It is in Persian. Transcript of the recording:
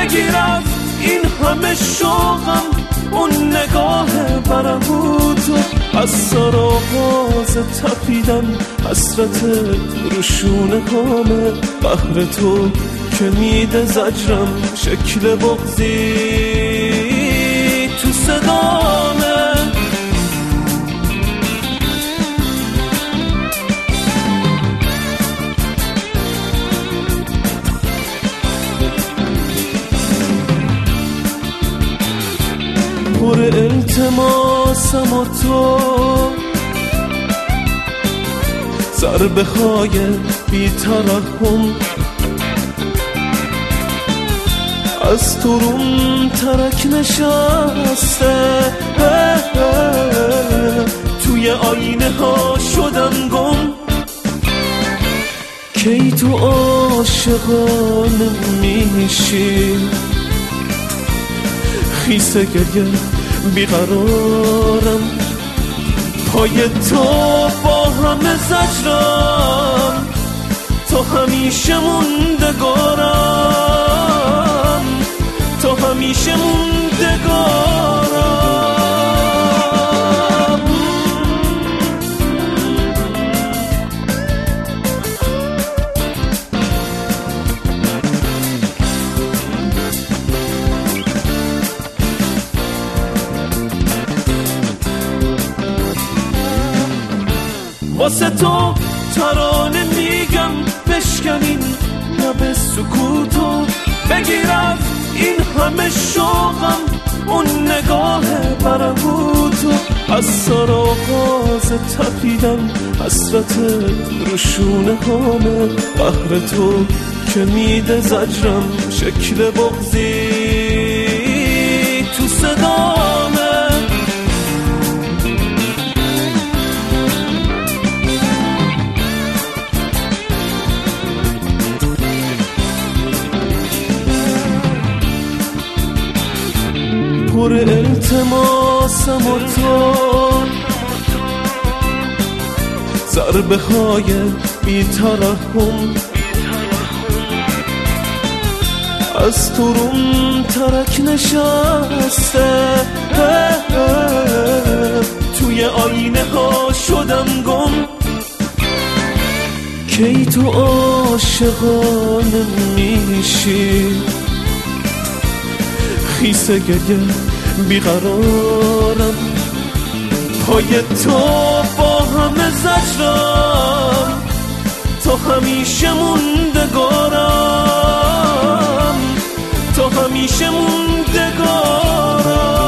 بگیر از این همه شوقم اون نگاه برهوتو، از سر آغاز تپیدن حسرت روشونه کامه، قهر تو که میده زجرم شکل بغضی تو صدامه. پر التماسم و تو ضربه های بی ترحم از تو روم ترک نشسته، توی آینه ها شدم گم، کی تو عاشقانه میشی، خیسه گریه بیقرارم، پای تو با همه زجرم، تو همیشه موندگارم، تو همیشه موندگارم. واسه تو ترانه میگم بشکنین لب سکوتو، بگیر از این همه شوقم اون نگاه برهوتو، از سر آغاز تپیدن حسرت روشونه هامه، قهر تو که میده زجرم شکل بغضی تو صدامه. پر التماسم و تو ضربه های بی ترحم از تو روم ترک نشسته، توی آینه ها شدم گم، کی تو عاشقانه میشی، خیسه گریه بیقرارم، پای تو با همه زجرم، تو همیشه موندگارم، تو همیشه موندگارم.